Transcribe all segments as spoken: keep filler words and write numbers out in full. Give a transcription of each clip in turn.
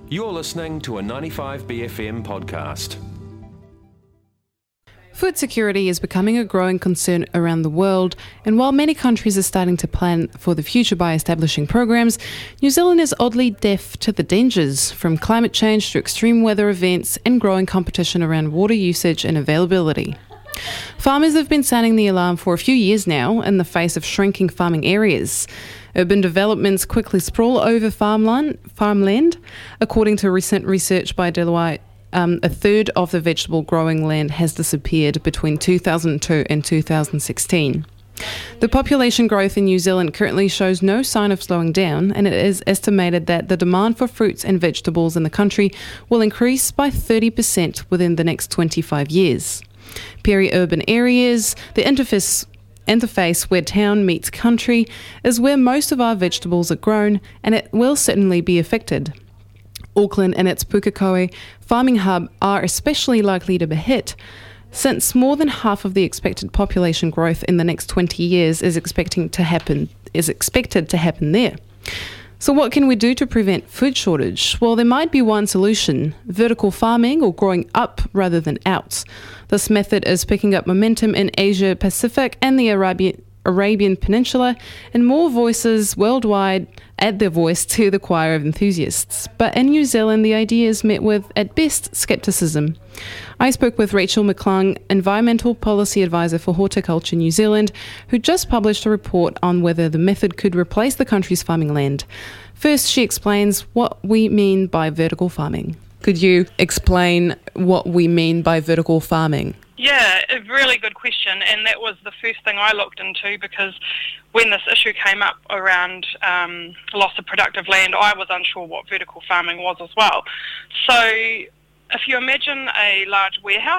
You're listening to a ninety-five B F M podcast. Food security is becoming a growing concern around the world, and while many countries are starting to plan for the future by establishing programs, New Zealand is oddly deaf to the dangers, from climate change to extreme weather events and growing competition around water usage and availability. Farmers have been sounding the alarm for a few years now in the face of shrinking farming areas. Urban developments quickly sprawl over farmland, farmland. According to recent research by Deloitte, Um, a third of the vegetable growing land has disappeared between two thousand two and two thousand sixteen. The population growth in New Zealand currently shows no sign of slowing down, and it is estimated that the demand for fruits and vegetables in the country will increase by thirty percent within the next twenty-five years. Peri-urban areas, the interface interface where town meets country, is where most of our vegetables are grown, and it will certainly be affected. Auckland and its Pukekohe farming hub are especially likely to be hit, since more than half of the expected population growth in the next twenty years is expecting to happen is expected to happen there. So what can we do to prevent food shortage? Well, there might be one solution: vertical farming, or growing up rather than out. This method is picking up momentum in Asia Pacific and the Arabian Arabian Peninsula, and more voices worldwide add their voice to the choir of enthusiasts. But in New Zealand, the idea is met with, at best, scepticism. I spoke with Rachel McClung, Environmental Policy Advisor for Horticulture New Zealand, who just published a report on whether the method could replace the country's farming land. First, she explains what we mean by vertical farming. Could you explain what we mean by vertical farming? Yeah, a really good question, and that was the first thing I looked into, because when this issue came up around um, loss of productive land, I was unsure what vertical farming was as well. So if you imagine a large warehouse,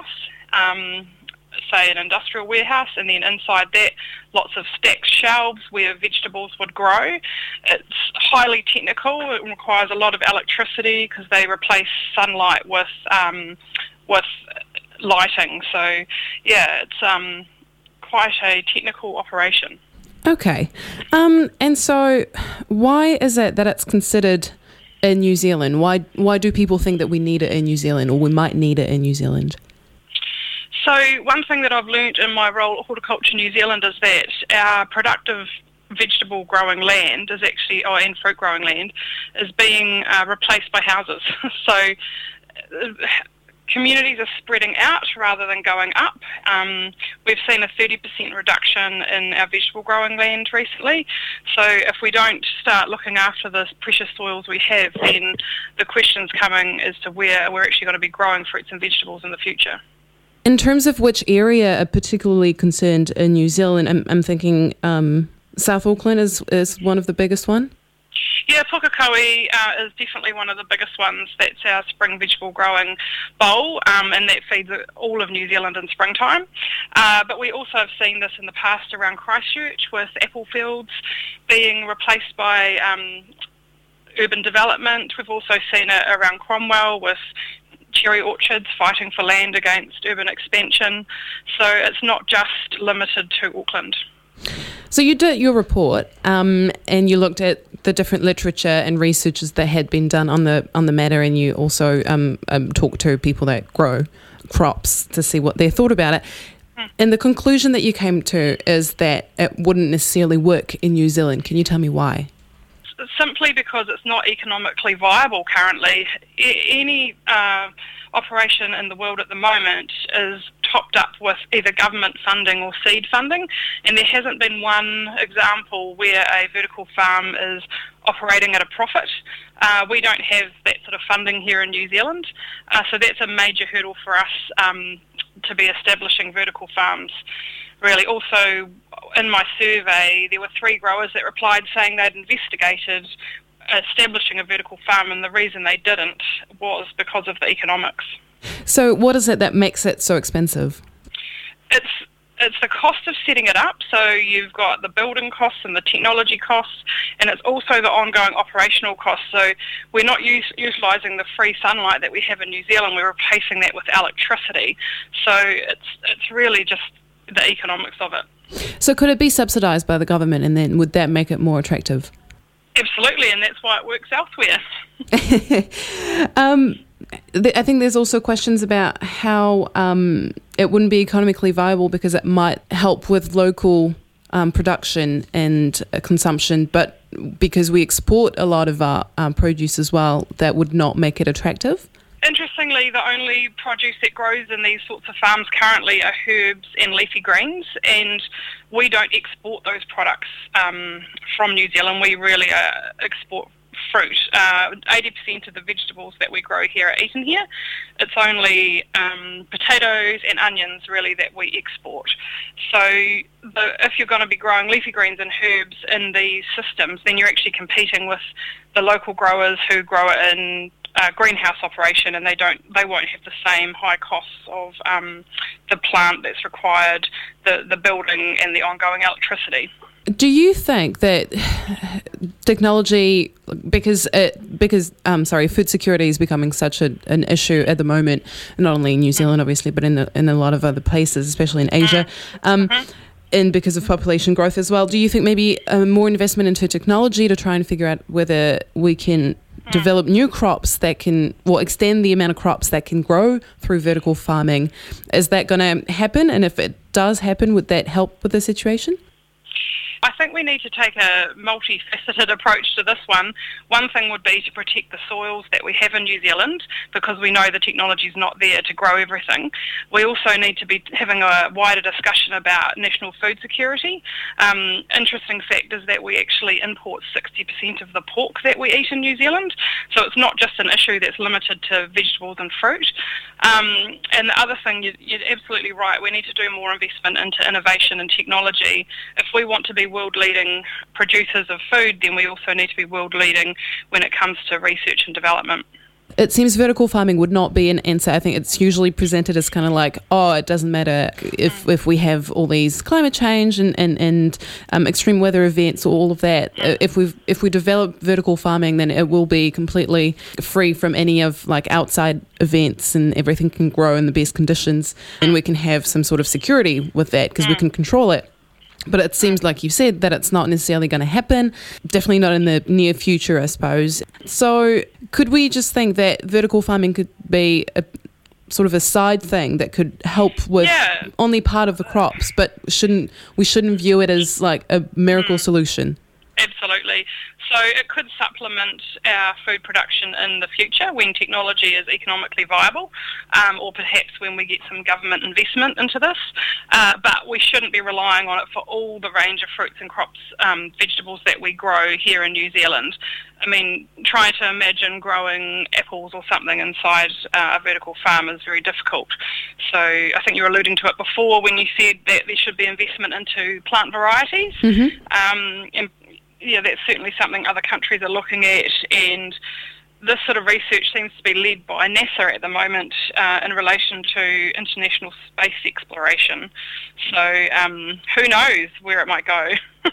um, say an industrial warehouse, and then inside that lots of stacked shelves where vegetables would grow, it's highly technical. It requires a lot of electricity because they replace sunlight with um, with lighting. So yeah, it's um, quite a technical operation. Okay. Um, and so why is it that it's considered in New Zealand? Why why do people think that we need it in New Zealand, or we might need it in New Zealand? So one thing that I've learnt in my role at Horticulture New Zealand is that our productive vegetable growing land is actually, oh, and fruit growing land, is being uh, replaced by houses. So uh, communities are spreading out rather than going up. Um, we've seen a thirty percent reduction in our vegetable growing land recently. So if we don't start looking after the precious soils we have, then the question's coming as to where we're actually going to be growing fruits and vegetables in the future. In terms of which area are particularly concerned in New Zealand, I'm, I'm thinking um, South Auckland is, is one of the biggest one? Yeah, Pukekohe uh, is definitely one of the biggest ones. That's our spring vegetable growing bowl, um, and that feeds all of New Zealand in springtime. Uh, but we also have seen this in the past around Christchurch, with apple fields being replaced by um, urban development. We've also seen it around Cromwell with cherry orchards fighting for land against urban expansion. So it's not just limited to Auckland. So you did your report, um, and you looked at the different literature and researches that had been done on the on the matter, and you also um, um, talked to people that grow crops to see what they thought about it. Mm. And the conclusion that you came to is that it wouldn't necessarily work in New Zealand. Can you tell me why? Simply because it's not economically viable currently. I- any uh, operation in the world at the moment is topped up with either government funding or seed funding, and there hasn't been one example where a vertical farm is operating at a profit. Uh, we don't have that sort of funding here in New Zealand, uh, so that's a major hurdle for us um, to be establishing vertical farms. Really, also in my survey, there were three growers that replied saying they'd investigated establishing a vertical farm, and the reason they didn't was because of the economics. So what is it that makes it so expensive? It's it's the cost of setting it up. So you've got the building costs and the technology costs, and it's also the ongoing operational costs. So we're not use, utilising the free sunlight that we have in New Zealand. We're replacing that with electricity. So it's it's really just the economics of it. So could it be subsidised by the government, and then would that make it more attractive? Absolutely, and that's why it works elsewhere. um, th- I think there's also questions about how um, it wouldn't be economically viable because it might help with local um, production and uh, consumption, but because we export a lot of our um, produce as well, that would not make it attractive. Interestingly, the only produce that grows in these sorts of farms currently are herbs and leafy greens, and we don't export those products um, from New Zealand. We really uh, export fruit. Uh, eighty percent of the vegetables that we grow here are eaten here. It's only um, potatoes and onions really that we export. So the, if you're going to be growing leafy greens and herbs in these systems, then you're actually competing with the local growers who grow it in Uh, greenhouse operation, and they don't, they won't have the same high costs of um, the plant that's required, the the building, and the ongoing electricity. Do you think that technology, because it, because um sorry, food security is becoming such a, an issue at the moment, not only in New Zealand obviously, but in the, in a lot of other places, especially in Asia. Um, mm-hmm. And because of population growth as well, do you think maybe uh, more investment into technology to try and figure out whether we can develop new crops that can, or extend the amount of crops that can grow through vertical farming, is that going to happen? And if it does happen, would that help with the situation? I think we need to take a multifaceted approach to this one. One thing would be to protect the soils that we have in New Zealand, because we know the technology is not there to grow everything. We also need to be having a wider discussion about national food security. Um, interesting fact is that we actually import sixty percent of the pork that we eat in New Zealand, so it's not just an issue that's limited to vegetables and fruit. Um, and the other thing, you're absolutely right, we need to do more investment into innovation and technology. If we want to be world-leading producers of food, then we also need to be world-leading when it comes to research and development. It seems vertical farming would not be an answer. I think it's usually presented as kind of like, oh, it doesn't matter if, if we have all these climate change and, and, and um, extreme weather events or all of that. If we if we develop vertical farming, then it will be completely free from any of like outside events, and everything can grow in the best conditions, and we can have some sort of security with that because we can control it. But it seems like you said that it's not necessarily going to happen, definitely not in the near future, I suppose. So could we just think that vertical farming could be a sort of a side thing that could help with yeah. only part of the crops, but shouldn't we shouldn't view it as like a miracle mm. solution? Absolutely. So it could supplement our food production in the future when technology is economically viable, um, or perhaps when we get some government investment into this. Uh, but we shouldn't be relying on it for all the range of fruits and crops, um, vegetables that we grow here in New Zealand. I mean, trying to imagine growing apples or something inside uh, a vertical farm is very difficult. So I think you were alluding to it before when you said that there should be investment into plant varieties. Mm-hmm. Um, and yeah, that's certainly something other countries are looking at, and this sort of research seems to be led by NASA at the moment uh, in relation to international space exploration. So um, who knows where it might go.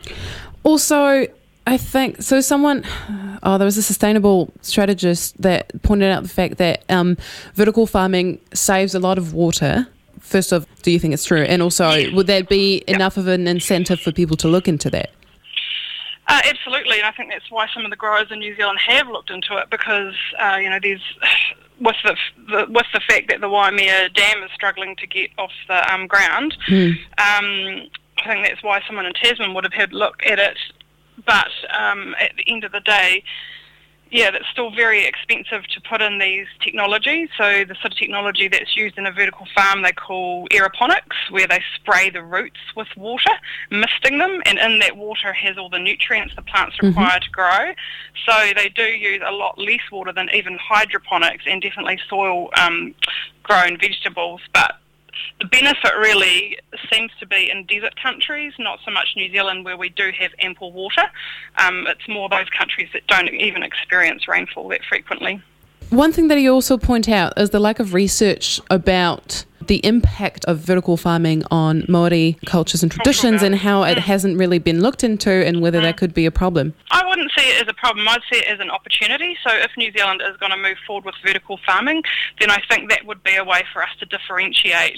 Also, I think, so someone, oh, there was a sustainable strategist that pointed out the fact that um, vertical farming saves a lot of water. First off, do you think it's true? And also, yes. would that be yep. enough of an incentive for people to look into that? Uh, absolutely, and I think that's why some of the growers in New Zealand have looked into it, because uh, you know, there's with the, the with the fact that the Waimea Dam is struggling to get off the um, ground. Mm. Um, I think that's why someone in Tasman would have had a look at it. But um, at the end of the day, yeah, that's still very expensive to put in these technologies. So the sort of technology that's used in a vertical farm they call aeroponics, where they spray the roots with water, misting them, and in that water has all the nutrients the plants require mm-hmm. to grow. So they do use a lot less water than even hydroponics and definitely soil um, grown vegetables. But the benefit really seems to be in desert countries, not so much New Zealand where we do have ample water. Um, it's more those countries that don't even experience rainfall that frequently. One thing that you also point out is the lack of research about the impact of vertical farming on Māori cultures and traditions and how it hasn't really been looked into, and whether mm. that could be a problem. I wouldn't see it as a problem. I'd see it as an opportunity. So if New Zealand is going to move forward with vertical farming, then I think that would be a way for us to differentiate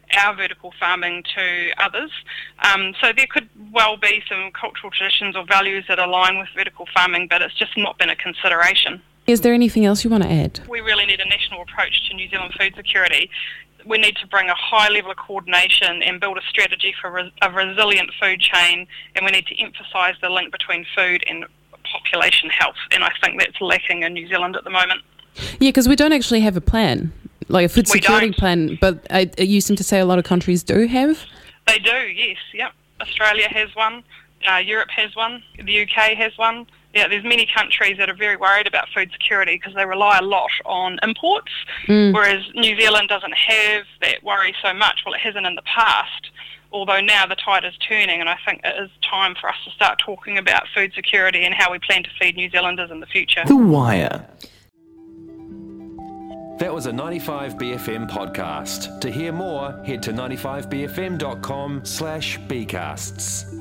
our vertical farming to others. Um, so there could well be some cultural traditions or values that align with vertical farming, but it's just not been a consideration. Is there anything else you want to add? We really need a national approach to New Zealand food security. We need to bring a high level of coordination and build a strategy for res- a resilient food chain, and we need to emphasise the link between food and population health, and I think that's lacking in New Zealand at the moment. Yeah, because we don't actually have a plan, like a food security plan, but I, you seem to say a lot of countries do have. They do, yes, yep. Australia has one, uh, Europe has one, the U K has one. Yeah, there's many countries that are very worried about food security because they rely a lot on imports, mm. whereas New Zealand doesn't have that worry so much. Well, it hasn't in the past, although now the tide is turning, and I think it is time for us to start talking about food security and how we plan to feed New Zealanders in the future. The Wire. That was a ninety-five B F M podcast. To hear more, head to ninety-five b f m dot com slash b casts.